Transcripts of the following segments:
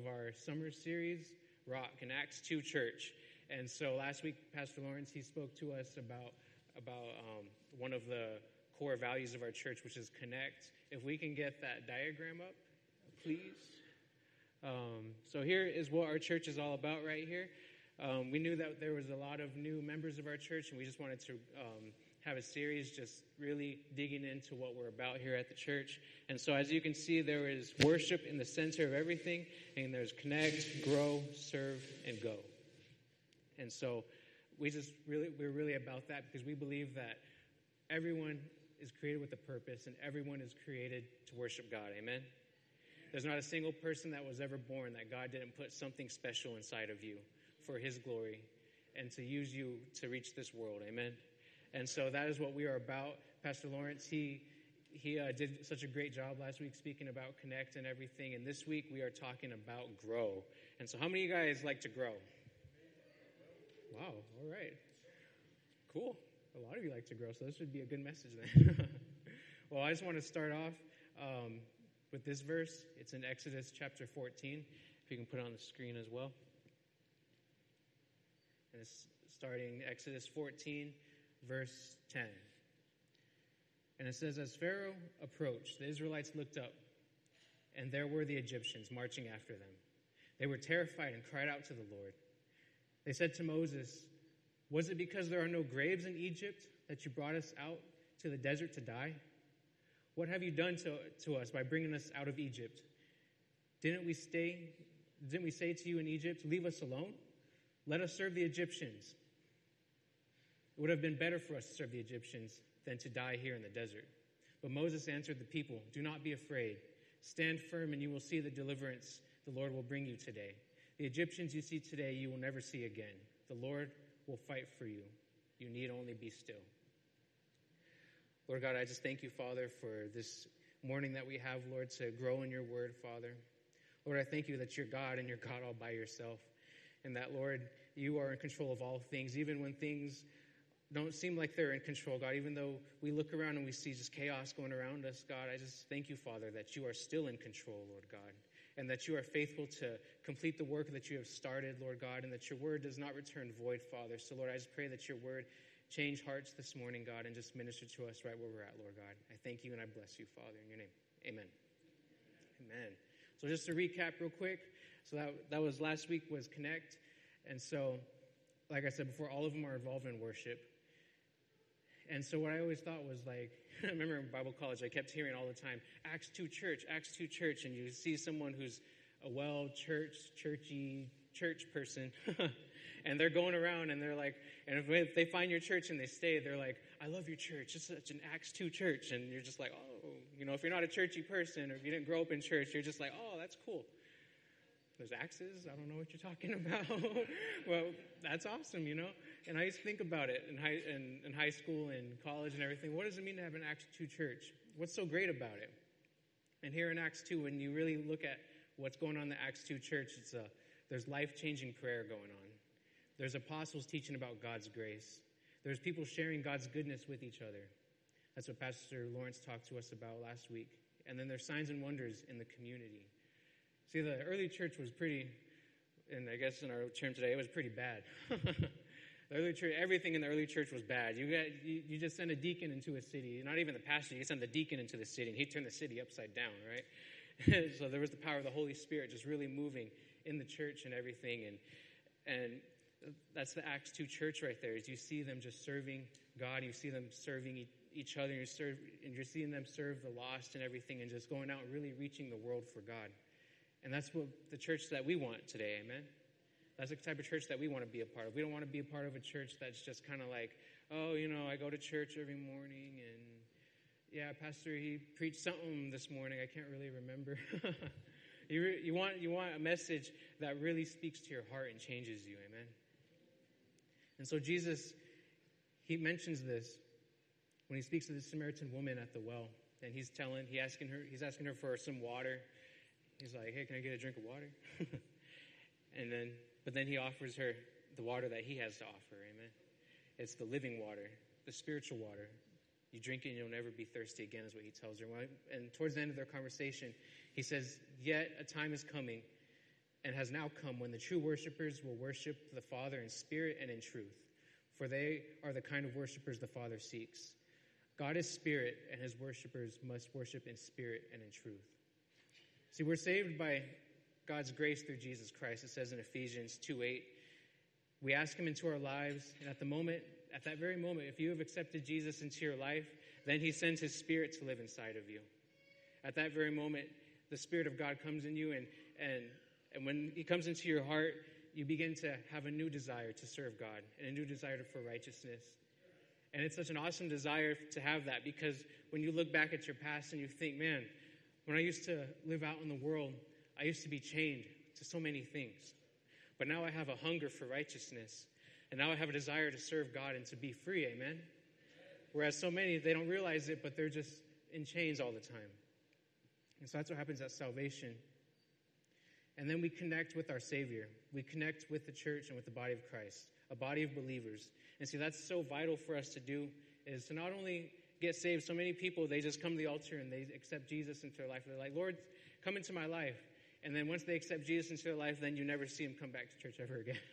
of our summer series, Rock, in Acts 2 Church. And so last week, Pastor Lawrence, he spoke to us about one of the core values of our church, which is connect. If we can get that diagram up, please. So here is what our church is all about right here. We knew that there was a lot of new members of our church, and we just wanted to have a series just really digging into what we're about here at the church. And so as you can see, there is worship in the center of everything, and there's connect, grow, serve, and go. And so we're really about that because we believe that everyone is created with a purpose, and everyone is created to worship God. Amen? There's not a single person that was ever born that God didn't put something special inside of you for his glory and to use you to reach this world. Amen? And so that is what we are about. Pastor Lawrence, he did such a great job last week speaking about connect and everything. And this week we are talking about grow. And so how many of you guys like to grow? Wow, all right. Cool. A lot of you like to grow, so this would be a good message then. Well, I just want to start off with this verse. It's in Exodus chapter 14. If you can put it on the screen as well. And it's starting Exodus 14, verse 10. And it says, as Pharaoh approached, the Israelites looked up, and there were the Egyptians marching after them. They were terrified and cried out to the Lord. They said to Moses, was it because there are no graves in Egypt that you brought us out to the desert to die? What have you done to us by bringing us out of Egypt? Didn't we say to you in Egypt, leave us alone? Let us serve the Egyptians. It would have been better for us to serve the Egyptians than to die here in the desert. But Moses answered the people, do not be afraid. Stand firm and you will see the deliverance the Lord will bring you today. The Egyptians you see today, you will never see again. The Lord will fight for you. You need only be still. Lord God, I just thank you, Father, for this morning that we have, Lord, to grow in your word, Father. Lord, I thank you that you're God and you're God all by yourself. And that, Lord, you are in control of all things, even when things don't seem like they're in control, God. Even though we look around and we see just chaos going around us, God, I just thank you, Father, that you are still in control, Lord God. And that you are faithful to complete the work that you have started, Lord God, and that your word does not return void, Father. So, Lord, I just pray that your word change hearts this morning, God, and just minister to us right where we're at, Lord God. I thank you and I bless you, Father, in your name. Amen. Amen. So just to recap real quick, so that was last week was Connect. And so, like I said before, all of them are involved in worship. And so what I always thought was like, I remember in Bible college, I kept hearing all the time, Acts 2 Church, and you see someone who's a churchy church person, and they're going around and they're like, and if they find your church and they stay, they're like, I love your church. It's such an Acts 2 church. And you're just like, oh, if you're not a churchy person or if you didn't grow up in church, you're just like, oh, that's cool. There's axes. I don't know what you're talking about. Well, that's awesome, And I used to think about it in high school and college and everything. What does it mean to have an Acts 2 church? What's so great about it? And here in Acts 2, when you really look at what's going on in the Acts 2 church, there's life-changing prayer going on. There's apostles teaching about God's grace. There's people sharing God's goodness with each other. That's what Pastor Lawrence talked to us about last week. And then there's signs and wonders in the community. See, the early church was pretty, and I guess in our term today, it was pretty bad. The early church, everything in the early church was bad. You just send a deacon into a city, not even the pastor, you send the deacon into the city, and he'd turn the city upside down, right? So there was the power of the Holy Spirit just really moving in the church and everything, and that's the Acts 2 church right there, is you see them just serving God, you see them serving each other, and you're seeing them serve the lost and everything, and just going out and really reaching the world for God. And that's what the church that we want today, amen? That's the type of church that we want to be a part of. We don't want to be a part of a church that's just kind of like, oh, I go to church every morning, and yeah, Pastor, he preached something this morning. I can't really remember. You want a message that really speaks to your heart and changes you, amen? And so Jesus, he mentions this when he speaks to the Samaritan woman at the well, and he's asking her for some water. He's like, hey, can I get a drink of water? But then he offers her the water that he has to offer, amen? It's the living water, the spiritual water. You drink it and you'll never be thirsty again is what he tells her. And towards the end of their conversation, he says, yet a time is coming and has now come when the true worshipers will worship the Father in spirit and in truth, for they are the kind of worshipers the Father seeks. God is spirit, and his worshipers must worship in spirit and in truth. See, we're saved by God's grace through Jesus Christ. It says in Ephesians 2:8, we ask him into our lives, and at that very moment, if you have accepted Jesus into your life, then he sends his spirit to live inside of you. At that very moment, the Spirit of God comes in you, and when he comes into your heart, you begin to have a new desire to serve God and a new desire for righteousness. And it's such an awesome desire to have that, because when you look back at your past and you think, man, when I used to live out in the world, I used to be chained to so many things. But now I have a hunger for righteousness. And now I have a desire to serve God and to be free, amen? Whereas so many, they don't realize it, but they're just in chains all the time. And so that's what happens at salvation. And then we connect with our Savior. We connect with the church and with the body of Christ, a body of believers. And see, that's so vital for us to do, is to not only get saved. So many people, they just come to the altar and they accept Jesus into their life. They're like, Lord, come into my life. And then once they accept Jesus into their life, then you never see him come back to church ever again.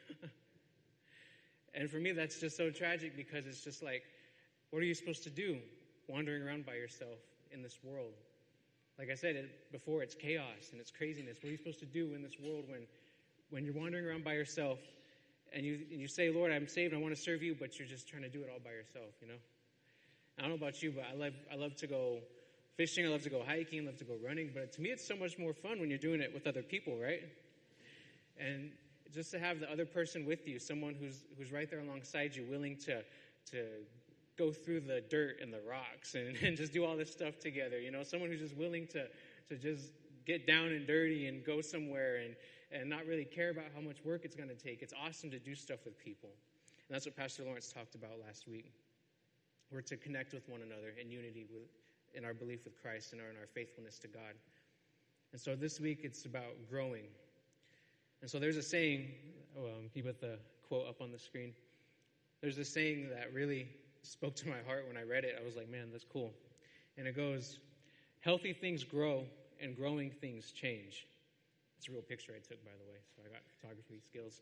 And for me, that's just so tragic, because it's just like, what are you supposed to do wandering around by yourself in this world? Like I said before, it's chaos and it's craziness. What are you supposed to do in this world when you're wandering around by yourself and you say, Lord, I'm saved, I want to serve you, but you're just trying to do it all by yourself, you know? I don't know about you, but I love to go fishing, I love to go hiking, I love to go running, but to me it's so much more fun when you're doing it with other people, right? And just to have the other person with you, someone who's right there alongside you, willing to go through the dirt and the rocks and just do all this stuff together, you know, someone who's just willing to just get down and dirty and go somewhere and not really care about how much work it's going to take. It's awesome to do stuff with people. And that's what Pastor Lawrence talked about last week. We're to connect with one another in unity in our belief with Christ and in our faithfulness to God. And so this week it's about growing. And so there's a saying, can you put the quote up on the screen? There's a saying that really spoke to my heart when I read it. I was like, man, that's cool. And it goes, healthy things grow and growing things change. It's a real picture I took, by the way, so I got photography skills.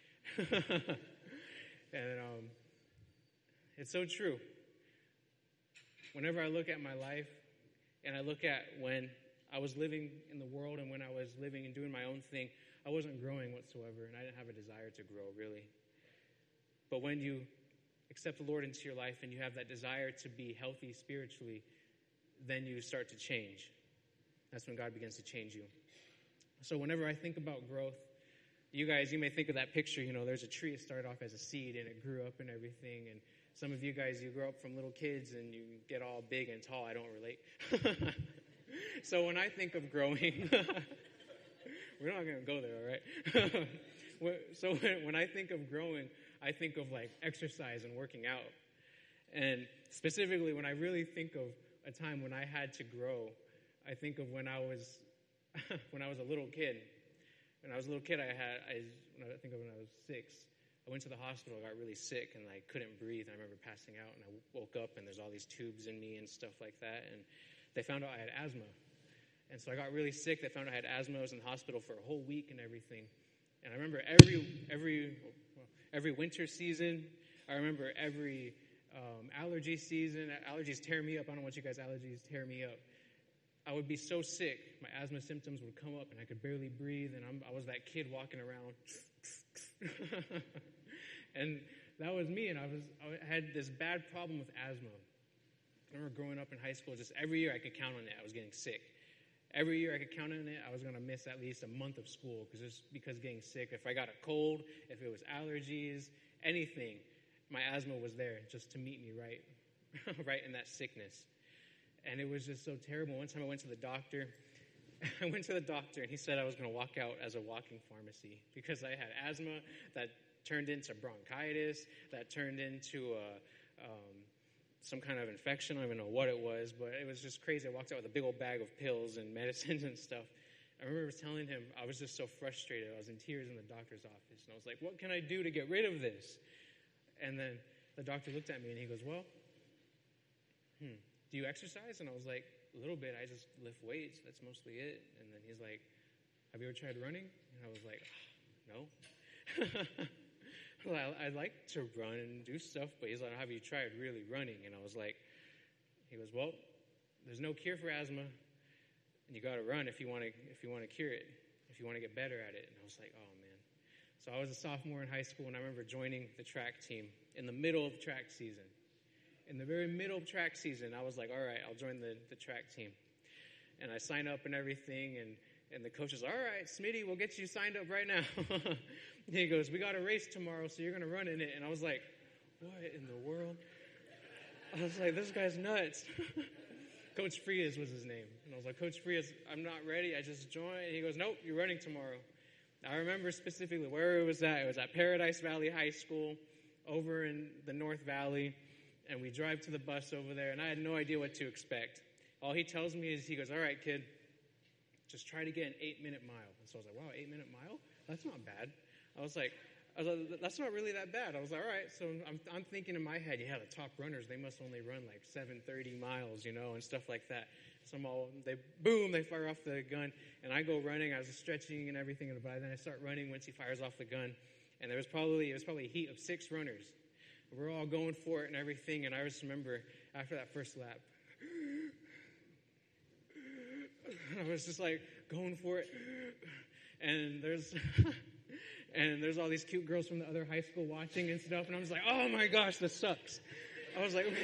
And it's so true. Whenever I look at my life and I look at when I was living in the world and when I was living and doing my own thing, I wasn't growing whatsoever, and I didn't have a desire to grow, really. But when you accept the Lord into your life and you have that desire to be healthy spiritually, then you start to change. That's when God begins to change you. So whenever I think about growth, you guys, you may think of that picture, you know, there's a tree that started off as a seed and it grew up and everything, and some of you guys, you grow up from little kids and you get all big and tall. I don't relate. So when I think of growing, we're not going to go there, all right? So when I think of growing, I think of like exercise and working out. And specifically, when I really think of a time when I had to grow, I think of when I was a little kid. When I was a little kid, when I think of when I was 6, I went to the hospital, got really sick, and I couldn't breathe. I remember passing out, and I woke up, and there's all these tubes in me and stuff like that. And they found out I had asthma. And so I got really sick. They found out I had asthma. I was in the hospital for a whole week and everything. And I remember every winter season. I remember every allergy season. Allergies tear me up. I don't know what you guys' allergies tear me up. I would be so sick. My asthma symptoms would come up, and I could barely breathe. And I was that kid walking around. And that was me. And I had this bad problem with asthma. I remember growing up in high school, just every year I could count on it, I was getting sick. Every year I could count on it, I was going to miss at least a month of school because getting sick. If I got a cold, if it was allergies, anything, my asthma was there just to meet me right in that sickness. And it was just so terrible. One time I went to the doctor. And he said I was going to walk out as a walking pharmacy because I had asthma that turned into bronchitis, that turned into some kind of infection. I don't even know what it was, but it was just crazy. I walked out with a big old bag of pills and medicines and stuff. I remember telling him I was just so frustrated. I was in tears in the doctor's office, and I was like, what can I do to get rid of this? And then the doctor looked at me, and he goes, well, do you exercise? And I was like, a little bit. I just lift weights. That's mostly it. And then he's like, have you ever tried running? And I was like, no. Well, I like to run and do stuff, but he's like, have you tried really running? And I was like, he goes, well, there's no cure for asthma, and you got to run if you want to cure it, if you want to get better at it. And I was like, oh man. So I was a sophomore in high school, and I remember joining the track team in the middle of track season. In the very middle of track season, I was like, all right, I'll join the track team. And I signed up and everything, and the coach was, all right, Smitty, we'll get you signed up right now. He goes, we got a race tomorrow, so you're going to run in it. And I was like, what in the world? I was like, this guy's nuts. Coach Frias was his name. And I was like, Coach Frias, I'm not ready. I just joined. And he goes, nope, you're running tomorrow. I remember specifically where it was at. It was at Paradise Valley High School over in the North Valley. And we drive to the bus over there, and I had no idea what to expect. All he tells me is, he goes, all right, kid, just try to get an 8-minute mile. And so I was like, wow, 8-minute mile? That's not bad. I was like, that's not really that bad. I was like, all right. So I'm thinking in my head, yeah, the top runners, they must only run like 7:30 miles, and stuff like that. So they fire off the gun, and I go running. I was stretching and everything, and by then I start running once he fires off the gun. And it was probably a heat of 6 runners. We're all going for it and everything, and I just remember after that first lap, I was just like going for it, and there's all these cute girls from the other high school watching and stuff, and I was like, oh my gosh, this sucks. I was like,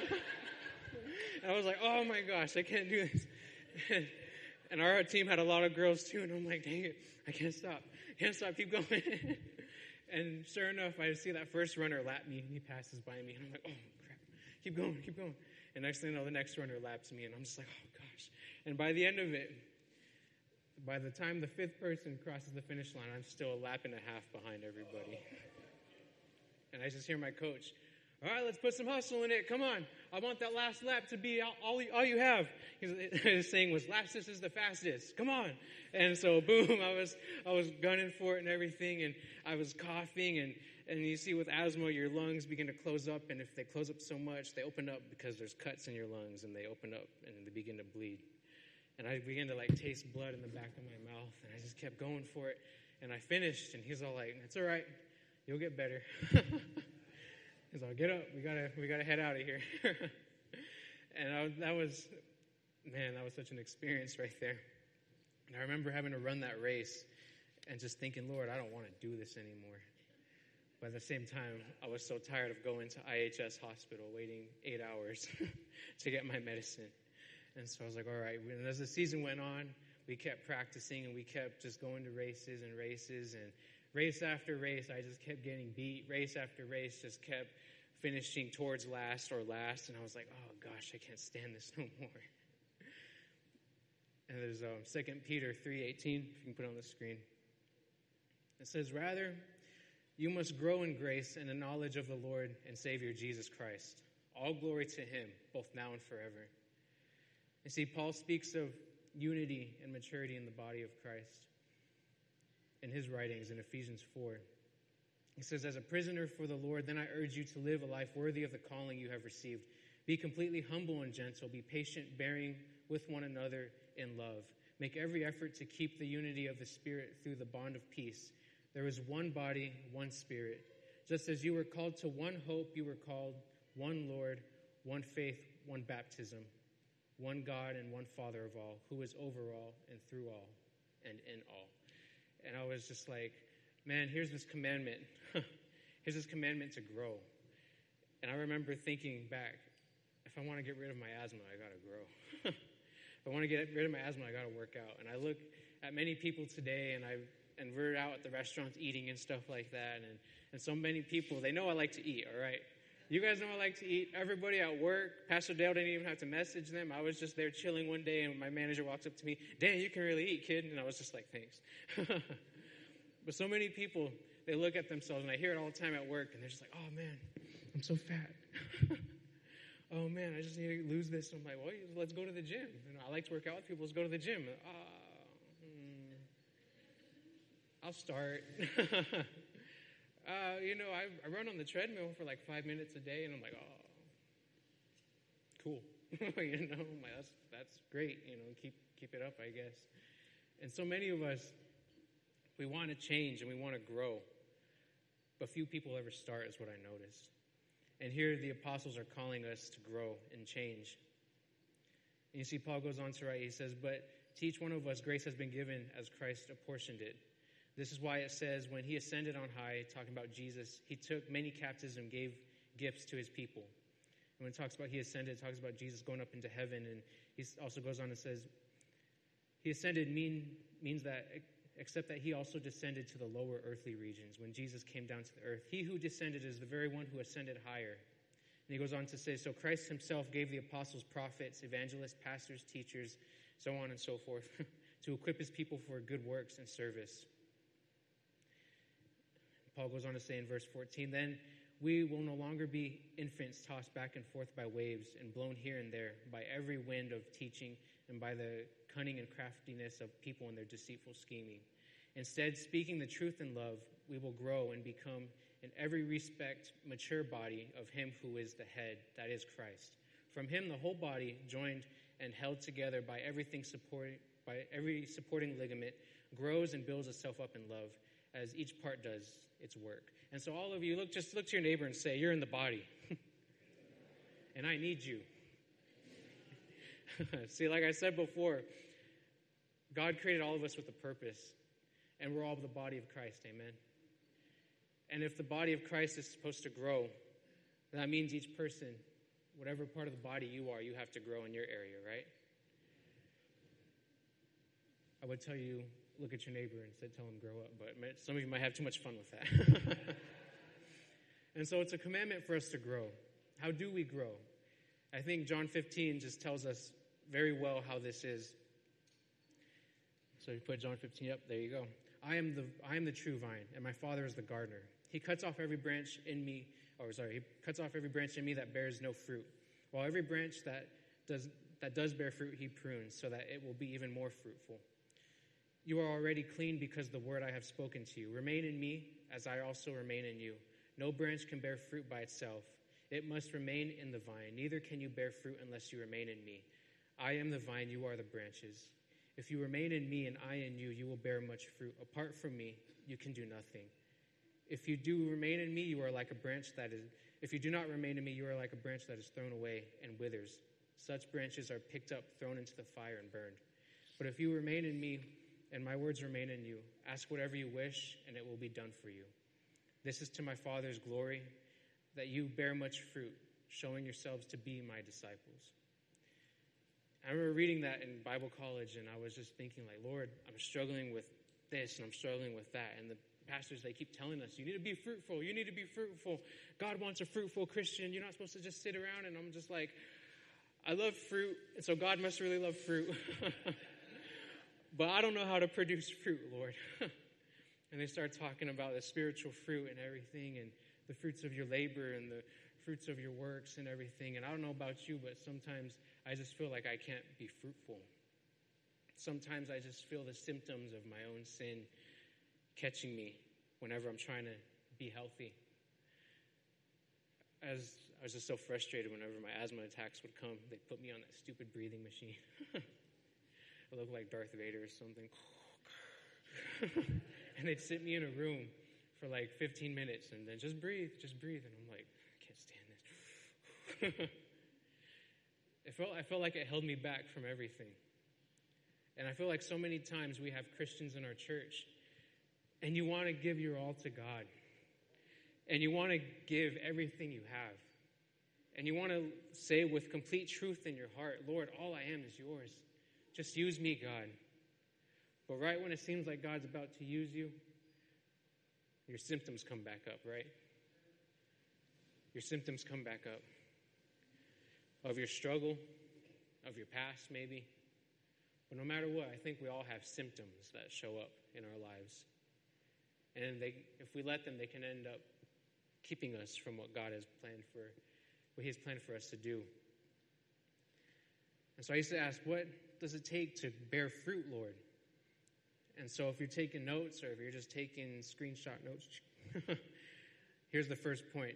oh my gosh, I can't do this. And our team had a lot of girls too, and I'm like, dang it, I can't stop, keep going. And sure enough, I see that first runner lap me, and he passes by me, and I'm like, oh crap, keep going. And next thing you know, the next runner laps me, and I'm just like, oh gosh. And by the end of it, by the time the 5th person crosses the finish line, I'm still a lap and a half behind everybody. And I just hear my coach, all right, let's put some hustle in it. Come on. I want that last lap to be all you have. His saying was, lastest is the fastest. Come on. And so, boom, I was gunning for it and everything, and I was coughing, and you see with asthma, your lungs begin to close up, and if they close up so much, they open up because there's cuts in your lungs, and they open up, and they begin to bleed. And I began to, taste blood in the back of my mouth, and I just kept going for it, and I finished, and he's all like, it's all right. You'll get better. He's all, get up. We gotta head out of here. And that was such an experience right there. And I remember having to run that race and just thinking, Lord, I don't want to do this anymore. But at the same time, I was so tired of going to IHS hospital, waiting 8 hours to get my medicine. And so I was like, all right. And as the season went on, we kept practicing, and we kept just going to races. And race after race, I just kept getting beat. Race after race, just kept finishing towards last. And I was like, oh gosh, I can't stand this no more. And there's 2 Peter 3:18, if you can put it on the screen. It says, rather, you must grow in grace and the knowledge of the Lord and Savior Jesus Christ. All glory to him, both now and forever. You see, Paul speaks of unity and maturity in the body of Christ in his writings in Ephesians 4. He says, as a prisoner for the Lord, then I urge you to live a life worthy of the calling you have received. Be completely humble and gentle. Be patient, bearing with one another in love. Make every effort to keep the unity of the Spirit through the bond of peace. There is one body, one Spirit. Just as you were called to one hope, you were called one Lord, one faith, one baptism, one God and one Father of all, who is over all and through all and in all. And I was just like, man, here's this commandment. Here's this commandment to grow. And I remember thinking back, if I want to get rid of my asthma, I got to grow. If I want to get rid of my asthma, I got to work out. And I look at many people today, and we're out at the restaurants eating and stuff like that. And so many people, they know I like to eat, all right? You guys know I like to eat. Everybody at work, Pastor Dale didn't even have to message them. I was just there chilling one day, and my manager walks up to me, Dan, you can really eat, kid. And I was just like, thanks. But so many people, they look at themselves, and I hear it all the time at work, and they're just like, oh, man, I'm so fat. Oh, man, I just need to lose this. I'm like, well, let's go to the gym. I like to work out with people. Let's go to the gym. I'll start. I run on the treadmill for like 5 minutes a day, and I'm like, oh, cool. I'm like, that's great. Keep it up, I guess. And so many of us, We want to change and we want to grow, but few people ever start, is what I noticed. And here the apostles are calling us to grow and change. And you see, Paul goes on to write, he says, but to each one of us grace has been given as Christ apportioned it. This is why it says, when he ascended on high, talking about Jesus, he took many captives and gave gifts to his people. And when it talks about he ascended, it talks about Jesus going up into heaven. And he also goes on and says, he ascended means that, except that he also descended to the lower earthly regions when Jesus came down to the earth. He who descended is the very one who ascended higher. And he goes on to say, so Christ himself gave the apostles, prophets, evangelists, pastors, teachers, so on and so forth, to equip his people for good works and service. Paul goes on to say in verse 14, then we will no longer be infants tossed back and forth by waves and blown here and there by every wind of teaching and by the cunning and craftiness of people and their deceitful scheming. Instead, speaking the truth in love, we will grow and become in every respect mature body of him who is the head, that is Christ. From him the whole body, joined and held together by every supporting ligament, grows and builds itself up in love as each part does its work. And so all of you, just look to your neighbor and say, you're in the body. And I need you. See, like I said before, God created all of us with a purpose, and we're all the body of Christ, amen? And if the body of Christ is supposed to grow, that means each person, whatever part of the body you are, you have to grow in your area, right? I would tell you, look at your neighbor and tell him grow up, but some of you might have too much fun with that. And so it's a commandment for us to grow. How do we grow? I think John 15 just tells us very well how this is. So you put John 15 up, there you go. I am the true vine, and my Father is the gardener. He cuts off every branch in me that bears no fruit, while every branch that does bear fruit he prunes, so that it will be even more fruitful. You are already clean because the word I have spoken to you. Remain in me as I also remain in you. No branch can bear fruit by itself. It must remain in the vine. Neither can you bear fruit unless you remain in me. I am the vine, you are the branches. If you remain in me and I in you, you will bear much fruit. Apart from me, you can do nothing. If you do remain in me, you are like a branch if you do not remain in me, you are like a branch that is thrown away and withers. Such branches are picked up, thrown into the fire, and burned. But if you remain in me and my words remain in you, ask whatever you wish, and it will be done for you. This is to my Father's glory, that you bear much fruit, showing yourselves to be my disciples. I remember reading that in Bible college, and I was just thinking, like, Lord, I'm struggling with this, and I'm struggling with that. And the pastors, they keep telling us, you need to be fruitful. You need to be fruitful. God wants a fruitful Christian. You're not supposed to just sit around. And I'm just like, I love fruit, and so God must really love fruit. But I don't know how to produce fruit, Lord. And they start talking about the spiritual fruit and everything, and the fruits of your labor and the fruits of your works and everything. And I don't know about you, but sometimes I just feel like I can't be fruitful. Sometimes I just feel the symptoms of my own sin catching me whenever I'm trying to be healthy. As I was just so frustrated whenever my asthma attacks would come, they'd put me on that stupid breathing machine. I look like Darth Vader or something. And they'd sit me in a room for like 15 minutes and then just breathe. And I'm like, I can't stand this. I felt like it held me back from everything. And I feel like so many times we have Christians in our church, and you want to give your all to God. And you want to give everything you have. And you want to say with complete truth in your heart, Lord, all I am is yours. Just use me, God. But right when it seems like God's about to use you, your symptoms come back up, right? Your symptoms come back up. Of your struggle, of your past maybe. But no matter what, I think we all have symptoms that show up in our lives. And if we let them, they can end up keeping us from what God has planned what He has planned for us to do. And so I used to ask, what does it take to bear fruit, Lord? And so if you're taking notes or if you're just taking screenshot notes, here's the first point.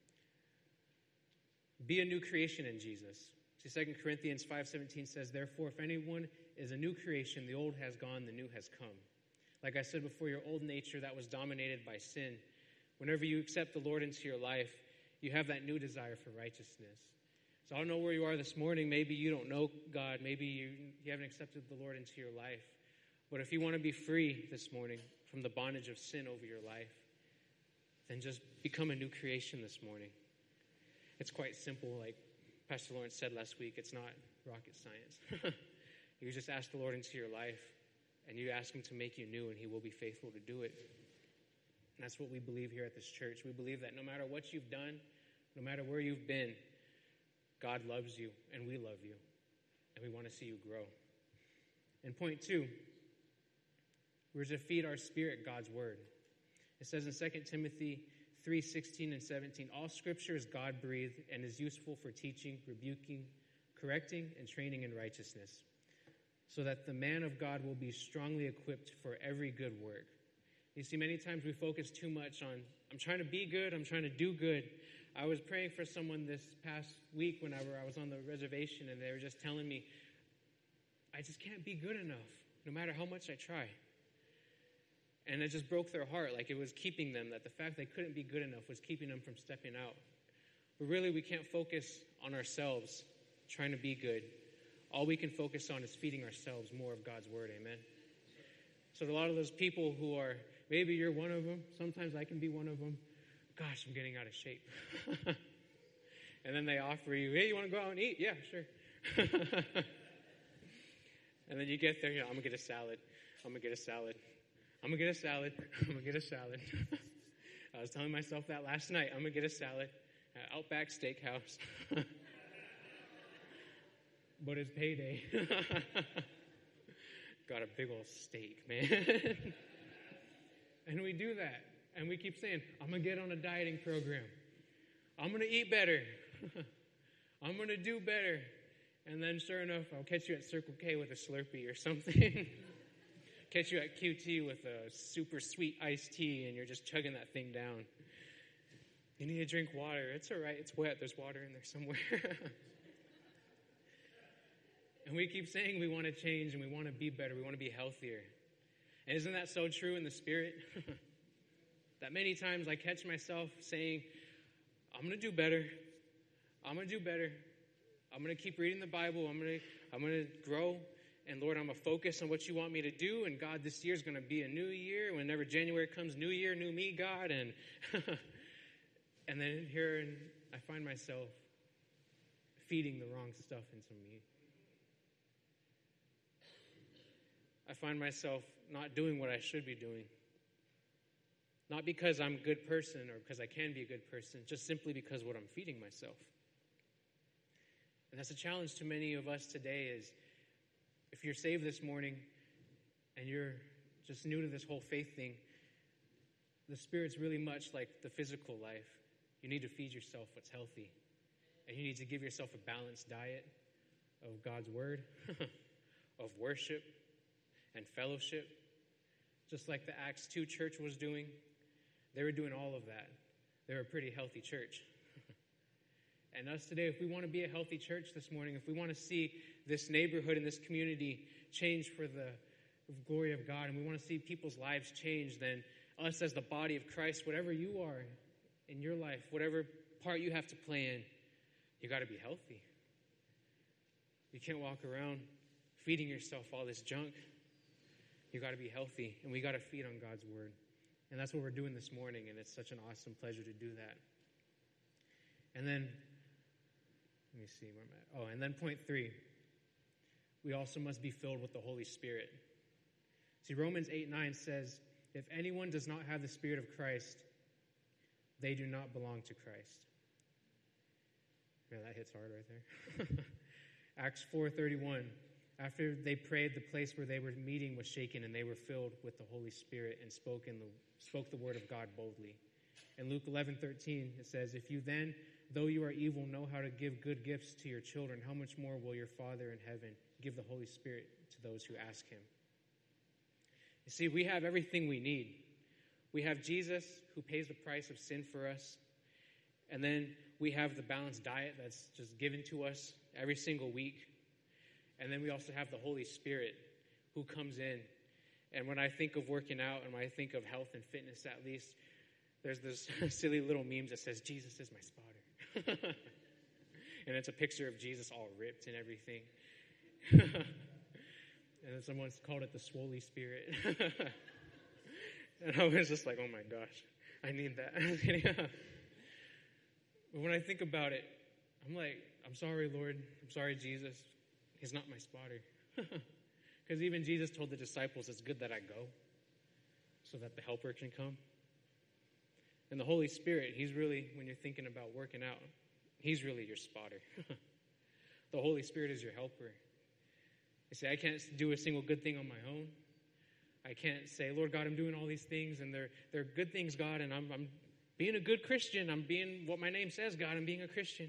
Be a new creation in Jesus. See, 2 Corinthians 5:17 says, therefore, if anyone is a new creation, the old has gone, the new has come. Like I said before, your old nature that was dominated by sin. Whenever you accept the Lord into your life, you have that new desire for righteousness. So I don't know where you are this morning. Maybe you don't know God. Maybe you haven't accepted the Lord into your life. But if you want to be free this morning from the bondage of sin over your life, then just become a new creation this morning. It's quite simple. Like Pastor Lawrence said last week, it's not rocket science. You just ask the Lord into your life, and you ask him to make you new, and he will be faithful to do it. And that's what we believe here at this church. We believe that no matter what you've done, no matter where you've been, God loves you, and we love you, and we want to see you grow. And point 2, we're to feed our spirit God's word. It says in 2 Timothy 3:16 and 17, all scripture is God-breathed and is useful for teaching, rebuking, correcting, and training in righteousness, so that the man of God will be strongly equipped for every good work. You see, many times we focus too much on, I'm trying to be good, I'm trying to do good. I was praying for someone this past week whenever I was on the reservation, and they were just telling me, I just can't be good enough, no matter how much I try. And it just broke their heart, like it was keeping them, that the fact they couldn't be good enough was keeping them from stepping out. But really, we can't focus on ourselves trying to be good. All we can focus on is feeding ourselves more of God's word, amen? So a lot of those people who are, maybe you're one of them, sometimes I can be one of them, gosh, I'm getting out of shape. And then they offer you, hey, you want to go out and eat? Yeah, sure. And then you get there, I'm going to get a salad. I'm going to get a salad. I'm going to get a salad. I'm going to get a salad. I was telling myself that last night. I'm going to get a salad at Outback Steakhouse. But it's payday. Got a big old steak, man. And we do that. And we keep saying, I'm going to get on a dieting program. I'm going to eat better. I'm going to do better. And then sure enough, I'll catch you at Circle K with a Slurpee or something. Catch you at QT with a super sweet iced tea, and you're just chugging that thing down. You need to drink water. It's all right. It's wet. There's water in there somewhere. And we keep saying we want to change and we want to be better. We want to be healthier. And isn't that so true in the spirit? That many times I catch myself saying, I'm going to do better. I'm going to do better. I'm going to keep reading the Bible. I'm going to grow. And Lord, I'm going to focus on what you want me to do. And God, this year is going to be a new year. Whenever January comes, new year, new me, God. And and then here I find myself feeding the wrong stuff into me. I find myself not doing what I should be doing. Not because I'm a good person or because I can be a good person, just simply because what I'm feeding myself. And that's a challenge to many of us today is, if you're saved this morning and you're just new to this whole faith thing, the Spirit's really much like the physical life. You need to feed yourself what's healthy. And you need to give yourself a balanced diet of God's Word, of worship and fellowship. Just like the Acts 2 church was doing. They were doing all of that. They were a pretty healthy church. And us today, if we want to be a healthy church this morning, if we want to see this neighborhood and this community change for the glory of God, and we want to see people's lives change, then us as the body of Christ, whatever you are in your life, whatever part you have to play in, you got to be healthy. You can't walk around feeding yourself all this junk. You got to be healthy, and we got to feed on God's word. And that's what we're doing this morning, and it's such an awesome pleasure to do that. And then, let me see where I'm at. And then point 3, we also must be filled with the Holy Spirit. See, Romans 8:9 says, if anyone does not have the Spirit of Christ, they do not belong to Christ. Man, that hits hard right there. Acts 4:31. After they prayed, the place where they were meeting was shaken, and they were filled with the Holy Spirit and spoke the word of God boldly. In Luke 11:13, it says, if you then, though you are evil, know how to give good gifts to your children, how much more will your Father in heaven give the Holy Spirit to those who ask him? You see, we have everything we need. We have Jesus, who pays the price of sin for us. And then we have the balanced diet that's just given to us every single week. And then we also have the Holy Spirit who comes in And when I think of working out and when I think of health and fitness, at least, there's this silly little memes that says, Jesus is my spotter. And it's a picture of Jesus all ripped and everything. And then someone's called it the Swole Spirit. And I was just like, oh my gosh, I need that. But when I think about it, I'm like, I'm sorry, Lord. I'm sorry, Jesus. He's not my spotter. Because even Jesus told the disciples, it's good that I go so that the helper can come. And the Holy Spirit, he's really, when you're thinking about working out, he's really your spotter. The Holy Spirit is your helper. You say, I can't do a single good thing on my own. I can't say, Lord God, I'm doing all these things, and they're good things, God, and I'm being a good Christian. I'm being what my name says, God. I'm being a Christian.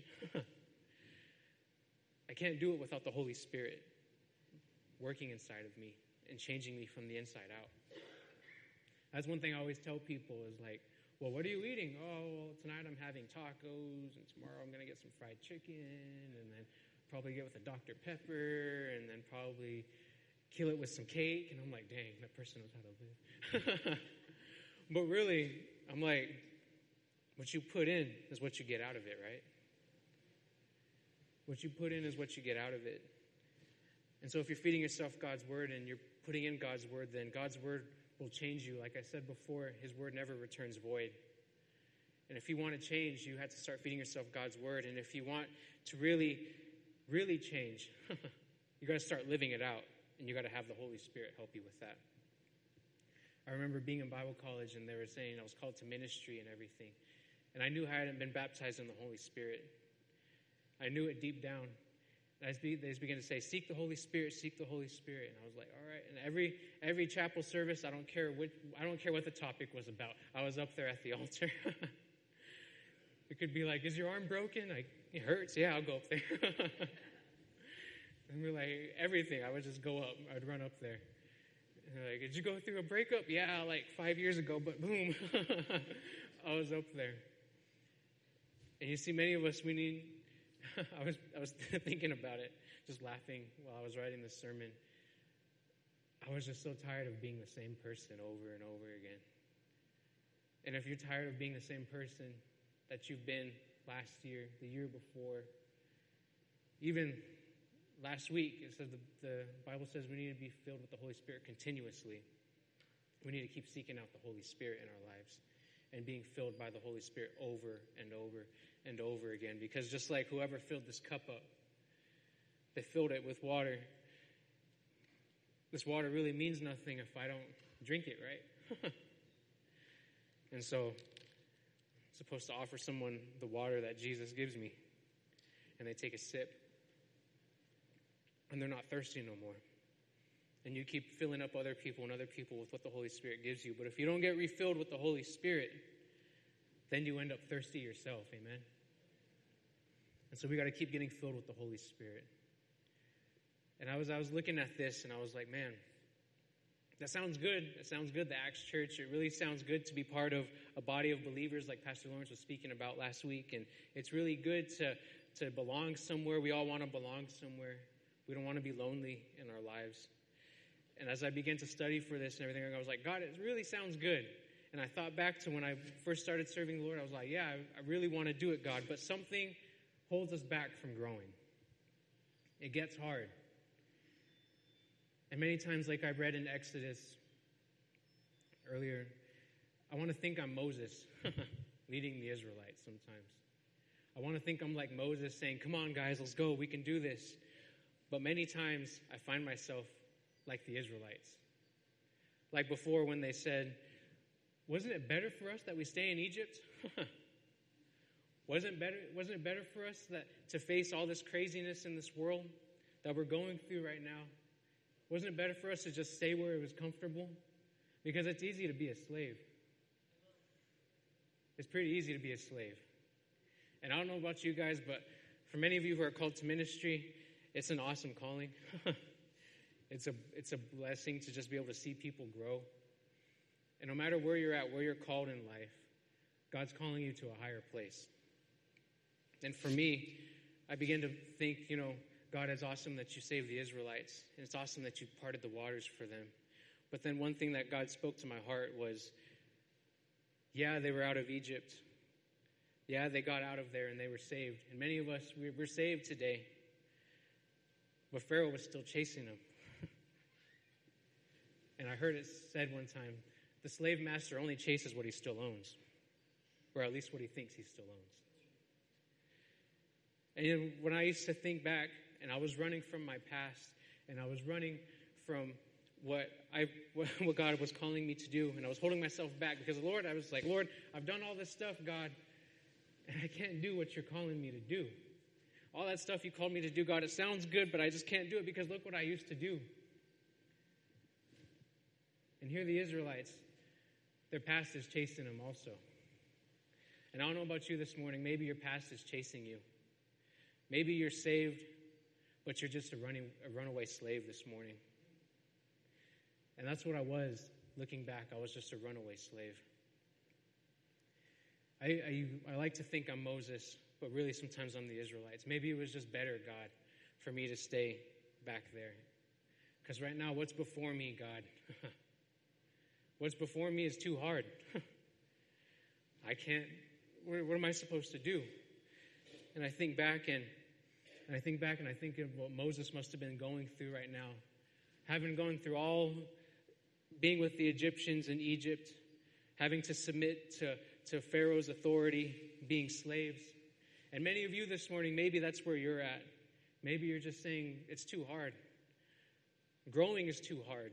I can't do it without the Holy Spirit working inside of me and changing me from the inside out. That's one thing I always tell people is like, well, what are you eating? Oh, well, tonight I'm having tacos, and tomorrow I'm going to get some fried chicken, and then probably get with a Dr. Pepper, and then probably kill it with some cake. And I'm like, dang, that person knows how to live. But really, I'm like, what you put in is what you get out of it, right? What you put in is what you get out of it. And so if you're feeding yourself God's word and you're putting in God's word, then God's word will change you. Like I said before, his word never returns void. And if you want to change, you have to start feeding yourself God's word. And if you want to really, really change, you got to start living it out. And you got to have the Holy Spirit help you with that. I remember being in Bible college, and they were saying I was called to ministry and everything. And I knew I hadn't been baptized in the Holy Spirit. I knew it deep down. And they just began to say, seek the Holy Spirit, seek the Holy Spirit. And I was like, all right. And every chapel service, I don't care what the topic was about. I was up there at the altar. It could be like, is your arm broken? Like, it hurts. Yeah, I'll go up there. And we're like, everything. I would just go up. I'd run up there. And they're like, did you go through a breakup? Yeah, like 5 years ago, but boom. I was up there. And you see, many of us, we need... I was thinking about it, just laughing while I was writing this sermon. I was just so tired of being the same person over and over again. And if you're tired of being the same person that you've been last year, the year before, even last week, it says the Bible says we need to be filled with the Holy Spirit continuously. We need to keep seeking out the Holy Spirit in our lives and being filled by the Holy Spirit over and over and over again. Because just like whoever filled this cup up, they filled it with water. This water really means nothing if I don't drink it, right? And so I'm supposed to offer someone the water that Jesus gives me. And they take a sip. And they're not thirsty no more. And you keep filling up other people with what the Holy Spirit gives you. But if you don't get refilled with the Holy Spirit, then you end up thirsty yourself. Amen? And so we got to keep getting filled with the Holy Spirit. And I was looking at this, and I was like, man, that sounds good. That sounds good, the Acts Church. It really sounds good to be part of a body of believers like Pastor Lawrence was speaking about last week. And it's really good to belong somewhere. We all want to belong somewhere. We don't want to be lonely in our lives. And as I began to study for this and everything, I was like, God, it really sounds good. And I thought back to when I first started serving the Lord. I was like, yeah, I really want to do it, God. But something holds us back from growing. It gets hard. And many times, like I read in Exodus earlier, I want to think I'm Moses leading the Israelites sometimes. I want to think I'm like Moses saying, come on, guys, let's go. We can do this. But many times, I find myself like the Israelites. Like before when they said, wasn't it better for us that we stay in Egypt? Wasn't it better for us to face all this craziness in this world that we're going through right now? Wasn't it better for us to just stay where it was comfortable? Because it's easy to be a slave. It's pretty easy to be a slave. And I don't know about you guys, but for many of you who are called to ministry, it's an awesome calling. It's a blessing to just be able to see people grow. And no matter where you're at, where you're called in life, God's calling you to a higher place. And for me, I began to think, God, it's awesome that you saved the Israelites. And it's awesome that you parted the waters for them. But then one thing that God spoke to my heart was, yeah, they were out of Egypt. Yeah, they got out of there and they were saved. And many of us, we're saved today. But Pharaoh was still chasing them. And I heard it said one time, the slave master only chases what he still owns. Or at least what he thinks he still owns. And when I used to think back, and I was running from my past, and I was running from what God was calling me to do, and I was holding myself back because, Lord, I was like, Lord, I've done all this stuff, God, and I can't do what you're calling me to do. All that stuff you called me to do, God, it sounds good, but I just can't do it because look what I used to do. And here the Israelites, their past is chasing them also. And I don't know about you this morning, maybe your past is chasing you. Maybe you're saved, but you're just a runaway slave this morning. And that's what I was. Looking back, I was just a runaway slave. I like to think I'm Moses, but really sometimes I'm the Israelites. Maybe it was just better, God, for me to stay back there. Because right now, what's before me, God? What's before me is too hard. I can't, what am I supposed to do? And I think back and I think of what Moses must have been going through right now. Having gone through all, being with the Egyptians in Egypt, having to submit to Pharaoh's authority, being slaves. And many of you this morning, maybe that's where you're at. Maybe you're just saying, it's too hard. Growing is too hard.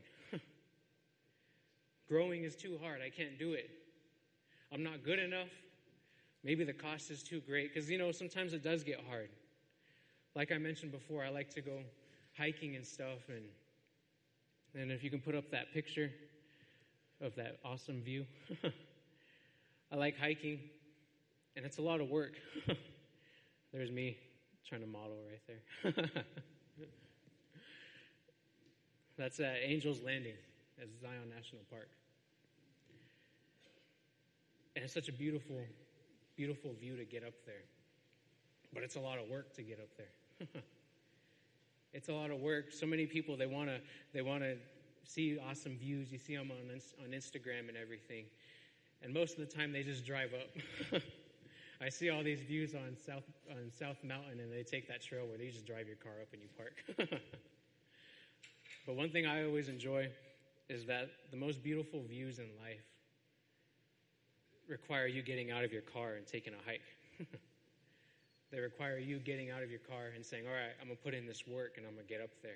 Growing is too hard. I can't do it. I'm not good enough. Maybe the cost is too great. Because, sometimes it does get hard. Like I mentioned before, I like to go hiking and stuff. And if you can put up that picture of that awesome view. I like hiking. And it's a lot of work. There's me trying to model right there. That's at Angel's Landing at Zion National Park. And it's such a beautiful, beautiful view to get up there. But it's a lot of work to get up there. It's a lot of work. So many people, they want to see awesome views. You see them on Instagram and everything. And most of the time, they just drive up. I see all these views on South Mountain, and they take that trail where they just drive your car up and you park. But one thing I always enjoy is that the most beautiful views in life require you getting out of your car and taking a hike. They require you getting out of your car and saying, all right, I'm going to put in this work and I'm going to get up there.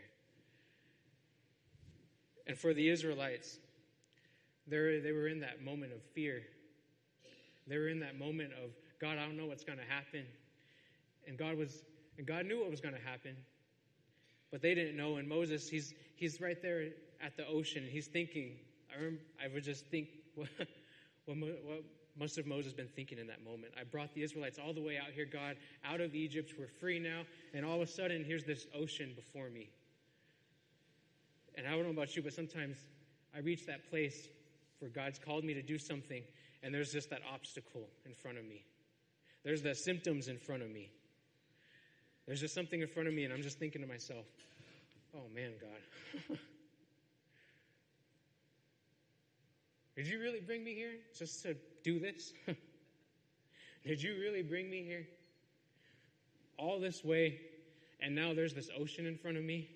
And for the Israelites, they were in that moment of fear. They were in that moment of, God, I don't know what's going to happen. And God knew what was going to happen. But they didn't know. And Moses, he's right there at the ocean. He's thinking, I would just think, what must have Moses been thinking in that moment? I brought the Israelites all the way out here, God, out of Egypt. We're free now. And all of a sudden, here's this ocean before me. And I don't know about you, but sometimes I reach that place where God's called me to do something, and there's just that obstacle in front of me. There's the symptoms in front of me. There's just something in front of me, and I'm just thinking to myself, oh, man, God. Did you really bring me here just to do this? Did you really bring me here all this way, and now there's this ocean in front of me?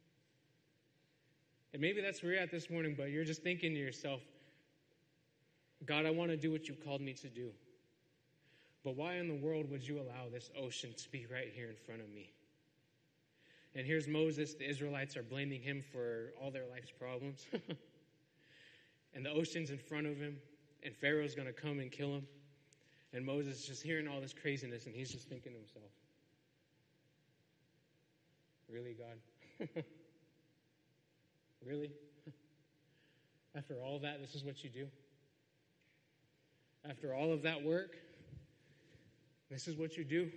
And maybe that's where you're at this morning, but you're just thinking to yourself, God, I want to do what you've called me to do. But why in the world would you allow this ocean to be right here in front of me? And here's Moses. The Israelites are blaming him for all their life's problems. And the ocean's in front of him. And Pharaoh's going to come and kill him. And Moses is just hearing all this craziness. And he's just thinking to himself, really, God? Really? After all that, this is what you do? After all of that work, this is what you do?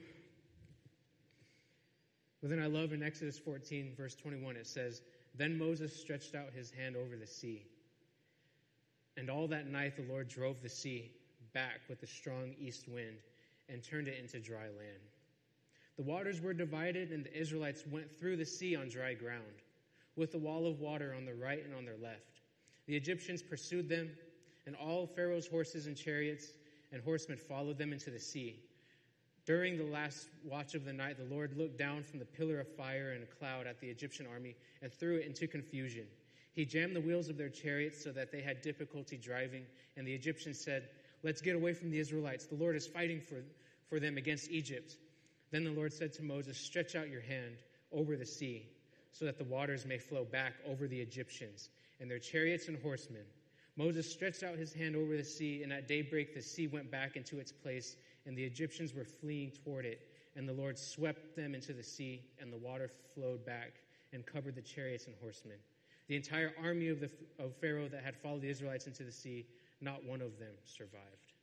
But then I love in Exodus 14, verse 21, it says, Then Moses stretched out his hand over the sea. And all that night the Lord drove the sea back with a strong east wind and turned it into dry land. The waters were divided, and the Israelites went through the sea on dry ground, with a wall of water on the right and on their left. The Egyptians pursued them, and all Pharaoh's horses and chariots and horsemen followed them into the sea. During the last watch of the night, the Lord looked down from the pillar of fire and a cloud at the Egyptian army and threw it into confusion. He jammed the wheels of their chariots so that they had difficulty driving, and the Egyptians said, "Let's get away from the Israelites. The Lord is fighting for them against Egypt." Then the Lord said to Moses, "Stretch out your hand over the sea so that the waters may flow back over the Egyptians and their chariots and horsemen." Moses stretched out his hand over the sea, and at daybreak the sea went back into its place, and the Egyptians were fleeing toward it. And the Lord swept them into the sea, and the water flowed back and covered the chariots and horsemen. The entire army of Pharaoh that had followed the Israelites into the sea, not one of them survived.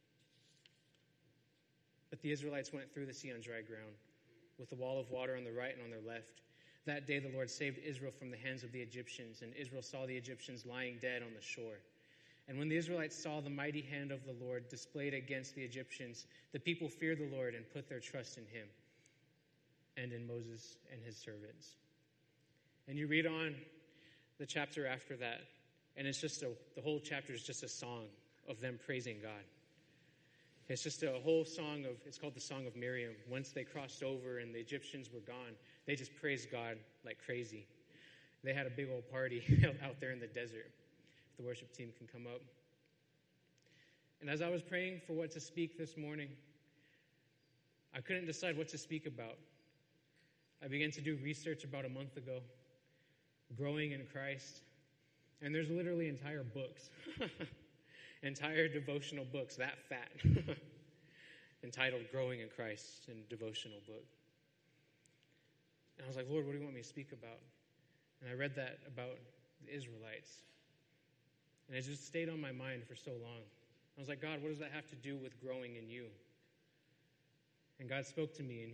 But the Israelites went through the sea on dry ground, with a wall of water on the right and on their left. That day the Lord saved Israel from the hands of the Egyptians, and Israel saw the Egyptians lying dead on the shore. And when the Israelites saw the mighty hand of the Lord displayed against the Egyptians, the people feared the Lord and put their trust in him and in Moses and his servants. And you read on the chapter after that, and it's just the whole chapter is just a song of them praising God. It's just a whole song it's called the Song of Miriam. Once they crossed over and the Egyptians were gone, they just praised God like crazy. They had a big old party out there in the desert. If the worship team can come up. And as I was praying for what to speak this morning, I couldn't decide what to speak about. I began to do research about a month ago, Growing in Christ, and there's literally entire books, entire devotional books, that fat, entitled Growing in Christ, and devotional book. And I was like, Lord, what do you want me to speak about? And I read that about the Israelites, and it just stayed on my mind for so long. I was like, God, what does that have to do with growing in you? And God spoke to me, and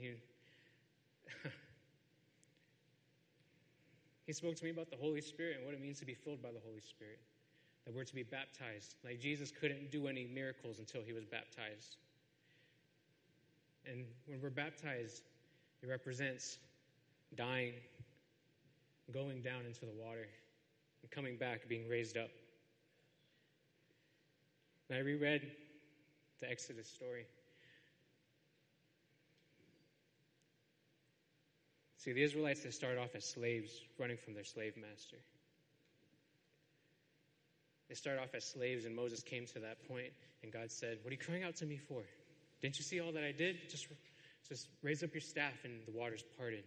He spoke to me about the Holy Spirit and what it means to be filled by the Holy Spirit. That we're to be baptized. Like Jesus couldn't do any miracles until he was baptized. And when we're baptized, it represents dying, going down into the water, and coming back, being raised up. And I reread the Exodus story. See, the Israelites, they started off as slaves running from their slave master. They started off as slaves, and Moses came to that point, and God said, "What are you crying out to me for? Didn't you see all that I did? Just raise up your staff," and the waters parted.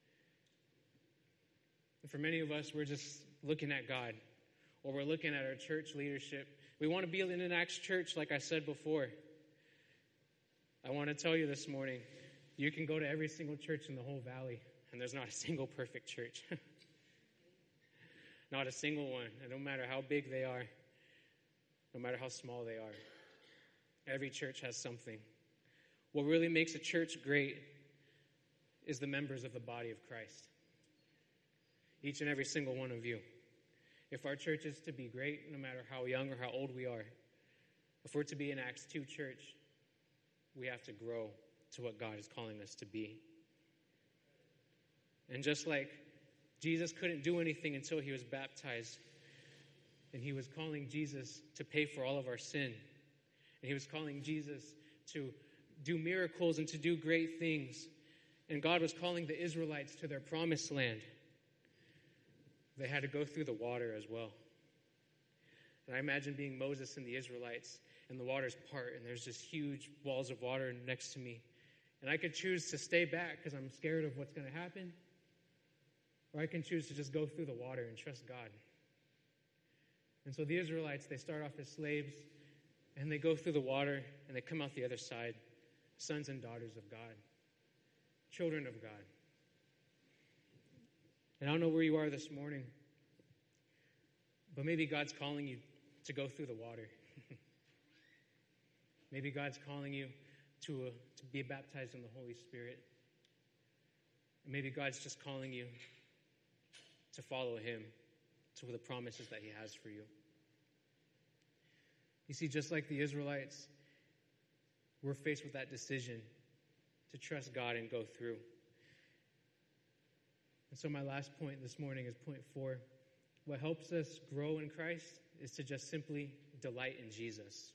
And for many of us, we're just looking at God, or we're looking at our church leadership. We want to be in an Acts church, like I said before. I want to tell you this morning, you can go to every single church in the whole valley, and there's not a single perfect church. Not a single one. And no matter how big they are, no matter how small they are, every church has something. What really makes a church great is the members of the body of Christ. Each and every single one of you. If our church is to be great, no matter how young or how old we are, if we're to be an Acts 2 church, we have to grow to what God is calling us to be. And just like Jesus couldn't do anything until he was baptized, and he was calling Jesus to pay for all of our sin, and he was calling Jesus to do miracles and to do great things, and God was calling the Israelites to their promised land, they had to go through the water as well. And I imagine being Moses and the Israelites, and the waters part, and there's just huge walls of water next to me. And I could choose to stay back because I'm scared of what's going to happen, or I can choose to just go through the water and trust God. And so the Israelites, they start off as slaves, and they go through the water, and they come out the other side, sons and daughters of God, children of God. And I don't know where you are this morning, but maybe God's calling you to go through the water. Maybe God's calling you to be baptized in the Holy Spirit. And maybe God's just calling you to follow him, to the promises that he has for you. You see, just like the Israelites, we're faced with that decision to trust God and go through. And so my last point this morning is point 4. What helps us grow in Christ is to just simply delight in Jesus.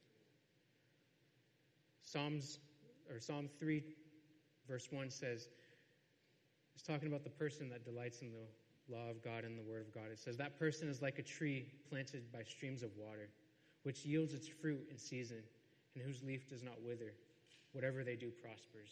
Psalm 3, verse 1 says, it's talking about the person that delights in the law of God and the word of God. It says, that person is like a tree planted by streams of water, which yields its fruit in season, and whose leaf does not wither. Whatever they do prospers.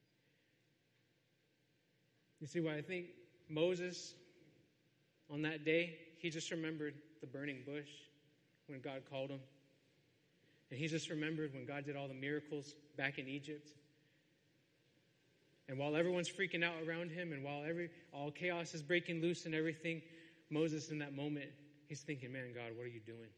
You see why I think Moses, on that day, he just remembered the burning bush when God called him. And he just remembered when God did all the miracles back in Egypt. And while everyone's freaking out around him and while all chaos is breaking loose and everything, Moses in that moment, he's thinking, man, God, what are you doing?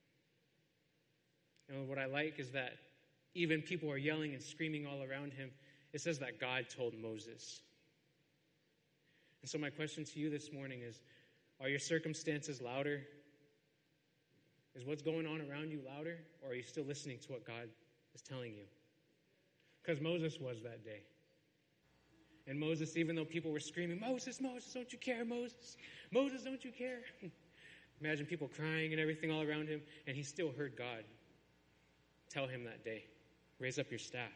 And what I like is that even people are yelling and screaming all around him. It says that God told Moses. And so my question to you this morning is, are your circumstances louder? Is what's going on around you louder? Or are you still listening to what God is telling you? Because Moses was that day. And Moses, even though people were screaming, Moses, Moses, don't you care, Moses? Moses, don't you care? Imagine people crying and everything all around him, and he still heard God tell him that day, raise up your staff.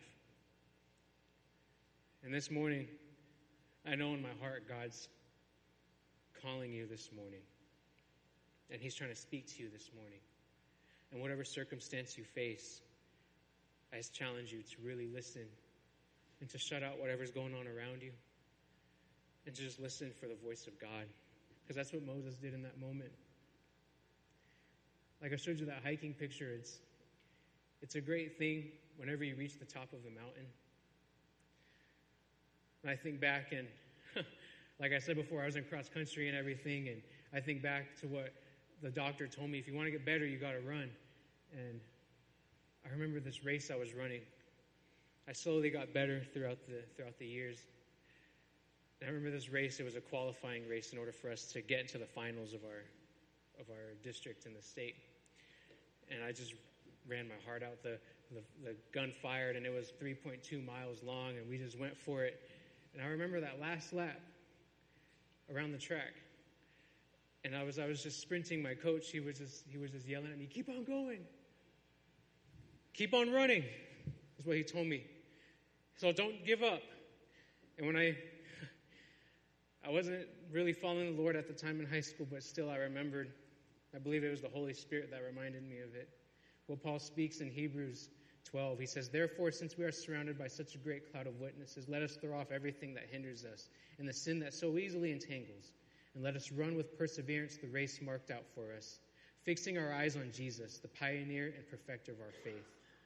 And this morning, I know in my heart God's calling you this morning. And he's trying to speak to you this morning. And whatever circumstance you face, I just challenge you to really listen and to shut out whatever's going on around you and to just listen for the voice of God. Because that's what Moses did in that moment. Like I showed you that hiking picture, it's a great thing whenever you reach the top of the mountain. And I think back and like I said before, I was in cross country and everything, and I think back to what the doctor told me, if you want to get better, you got to run. And I remember this race I was running. I slowly got better throughout the years. And I remember this race, it was a qualifying race in order for us to get into the finals of our district in the state. And I just ran my heart out. The gun fired, and it was 3.2 miles long, and we just went for it. And I remember that last lap around the track. And I was just sprinting. My coach, he was just yelling at me, keep on going. Keep on running, is what he told me. So don't give up. And when I wasn't really following the Lord at the time in high school, but still I remembered, I believe it was the Holy Spirit that reminded me of it. What Paul speaks in Hebrews 12, he says, therefore, since we are surrounded by such a great cloud of witnesses, let us throw off everything that hinders us and the sin that so easily entangles. And let us run with perseverance the race marked out for us, fixing our eyes on Jesus, the pioneer and perfecter of our faith.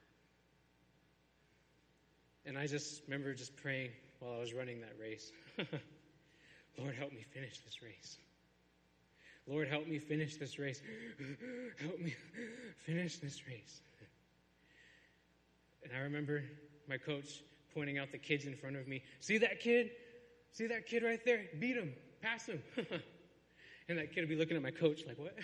And I just remember just praying while I was running that race. Lord, help me finish this race. Lord, help me finish this race. Help me finish this race. And I remember my coach pointing out the kids in front of me. See that kid? See that kid right there? Beat him. Pass him. And that kid would be looking at my coach like, what?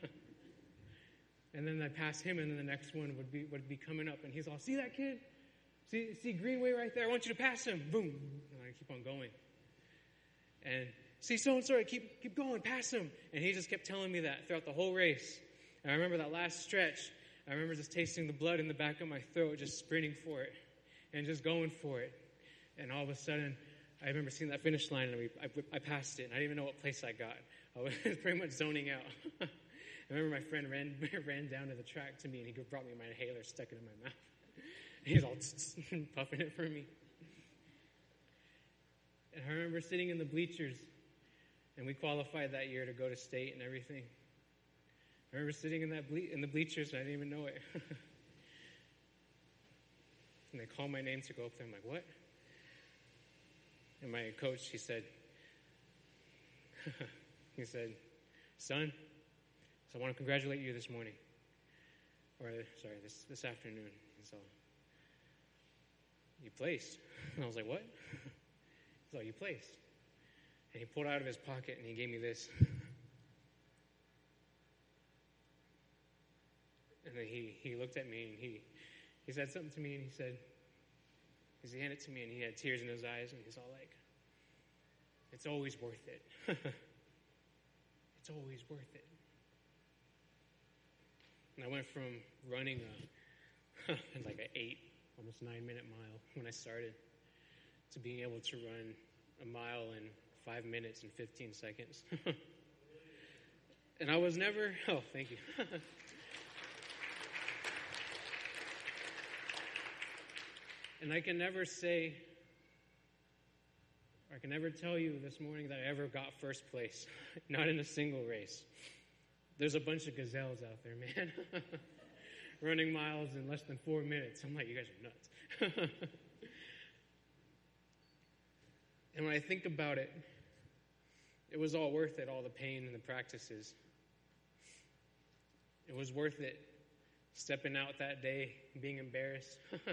And then I'd pass him, and then the next one would be coming up, and he's all, see that kid? See Greenway right there? I want you to pass him. Boom. And I keep on going. And see so-and-so, keep going, pass him. And he just kept telling me that throughout the whole race. And I remember that last stretch, I remember just tasting the blood in the back of my throat, just sprinting for it and just going for it. And all of a sudden, I remember seeing that finish line, and I passed it, and I didn't even know what place I got. I was pretty much zoning out. I remember my friend ran down to the track to me, and he brought me my inhaler, stuck it in my mouth. He's all puffing it for me. And I remember sitting in the bleachers, and we qualified that year to go to state and everything. I remember sitting in the bleachers, and I didn't even know it. And they called my name to go up there. I'm like, what? And my coach, he said, son, so I want to congratulate you this morning. This afternoon. So, you placed. And I was like, what? He's like, you placed. And he pulled out of his pocket and he gave me this. And then he looked at me and he said something to me, and he handed it to me, and he had tears in his eyes, and he's all like, it's always worth it. It's always worth it. And I went from running like an 8, almost 9-minute mile when I started to being able to run a mile in 5 minutes and 15 seconds. And I was never, thank you. And I can never tell you this morning that I ever got first place, not in a single race. There's a bunch of gazelles out there, man, running miles in less than 4 minutes. I'm like, you guys are nuts. And when I think about it, it was all worth it, all the pain and the practices. It was worth it, stepping out that day, being embarrassed.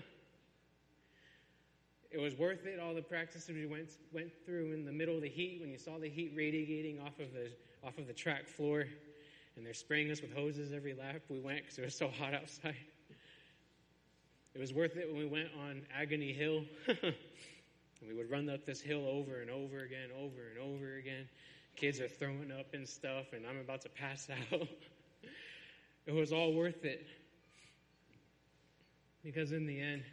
It was worth it, all the practices we went through in the middle of the heat, when you saw the heat radiating off of the track floor, and they're spraying us with hoses every lap we went because it was so hot outside. It was worth it when we went on Agony Hill, and we would run up this hill over and over again, over and over again. Kids are throwing up and stuff, and I'm about to pass out. It was all worth it, because in the end,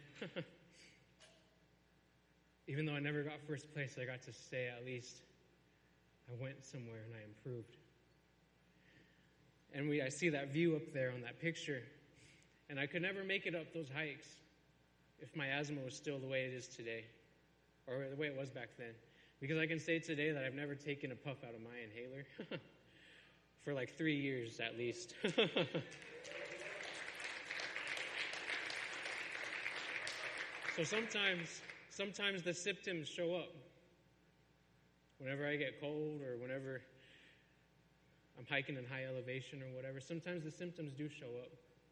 even though I never got first place, I got to say at least I went somewhere and I improved. And I see that view up there on that picture, and I could never make it up those hikes if my asthma was still the way it is today, or the way it was back then. Because I can say today that I've never taken a puff out of my inhaler for like 3 years at least. So sometimes the symptoms show up. Whenever I get cold or whenever I'm hiking in high elevation or whatever, sometimes the symptoms do show up.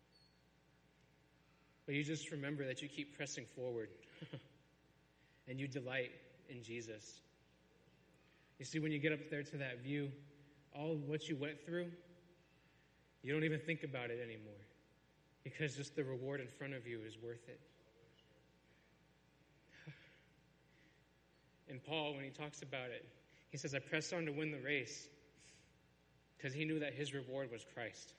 But you just remember that you keep pressing forward and you delight in Jesus. You see, when you get up there to that view, all what you went through, you don't even think about it anymore, because just the reward in front of you is worth it. And Paul, when he talks about it, he says, I pressed on to win the race because he knew that his reward was Christ.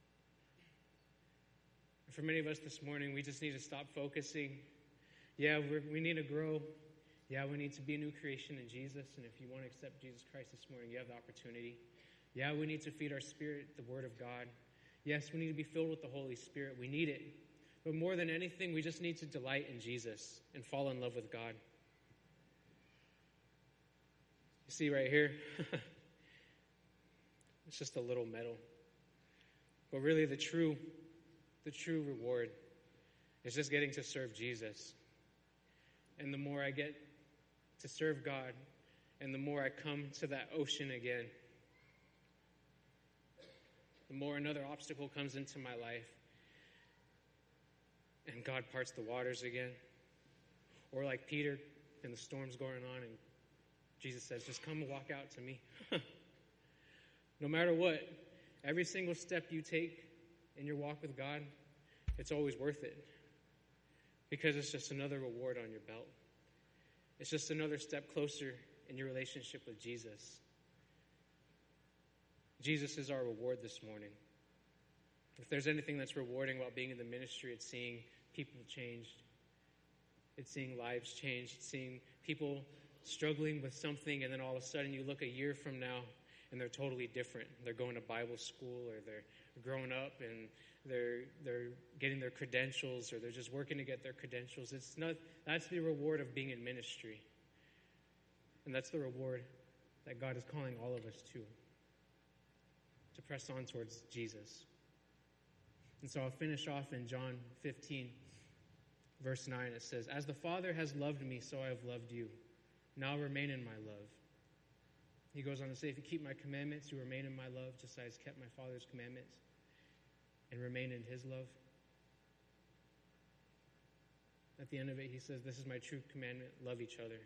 And for many of us this morning, we just need to stop focusing. Yeah, we need to grow. Yeah, we need to be a new creation in Jesus. And if you want to accept Jesus Christ this morning, you have the opportunity. Yeah, we need to feed our spirit the Word of God. Yes, we need to be filled with the Holy Spirit. We need it. But more than anything, we just need to delight in Jesus and fall in love with God. You see right here, it's just a little medal. But really the true reward is just getting to serve Jesus. And the more I get to serve God, and the more I come to that ocean again, the more another obstacle comes into my life, and God parts the waters again. Or like Peter, and the storm's going on, and Jesus says, just come and walk out to me. No matter what, every single step you take in your walk with God, it's always worth it. Because it's just another reward on your belt. It's just another step closer in your relationship with Jesus. Jesus is our reward this morning. If there's anything that's rewarding about being in the ministry, it's seeing people changed. It's seeing lives changed. It's seeing people struggling with something, and then all of a sudden you look a year from now and they're totally different. They're going to Bible school, or they're growing up and they're getting their credentials, or they're just working to get their credentials. That's the reward of being in ministry. And that's the reward that God is calling all of us to press on towards Jesus. And so I'll finish off in John 15, verse 9. It says, as the Father has loved me, so I have loved you. Now remain in my love. He goes on to say, if you keep my commandments, you remain in my love, just as I kept my Father's commandments and remain in his love. At the end of it, he says, this is my true commandment, love each other.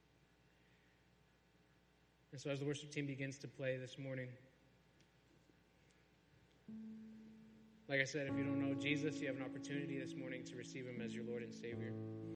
And so as the worship team begins to play this morning, like I said, if you don't know Jesus, you have an opportunity this morning to receive him as your Lord and Savior.